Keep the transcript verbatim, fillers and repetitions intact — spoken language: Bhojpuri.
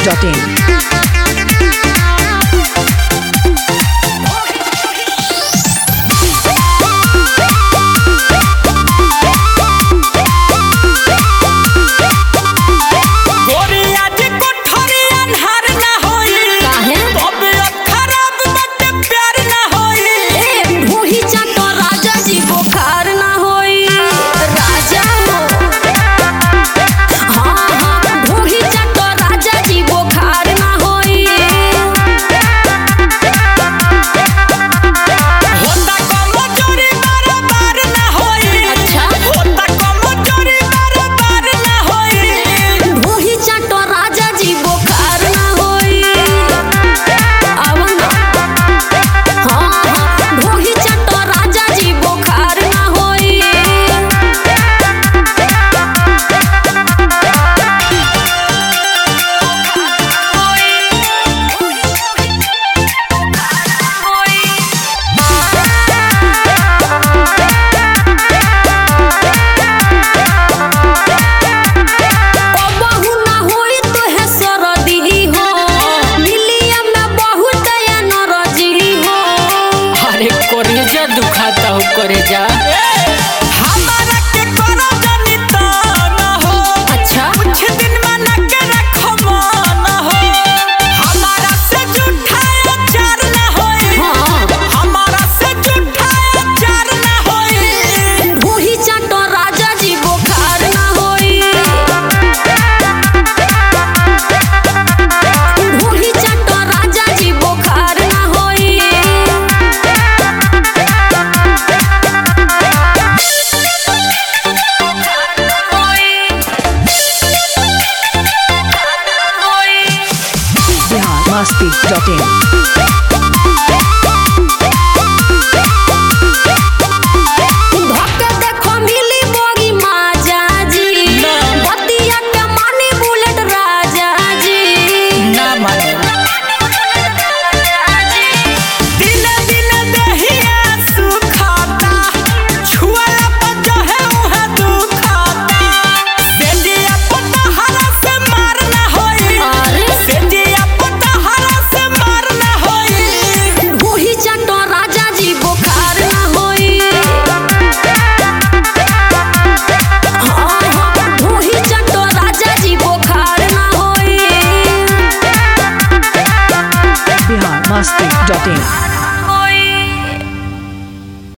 Dot in. दुखाता हो करे जा हमारा के करो जानी तो न हो। अच्छा कुछ दिन मना के रखो मन हो। हमारा से झूठा अचार न होई। हाँ। हमारा से झूठा अचार न होई। ढोही चाटो राजा जी बुखार न होई। ढोही चाटो राजा जी बुखार न होई। मस्ती डॉट इन। मस्ती डॉट इन।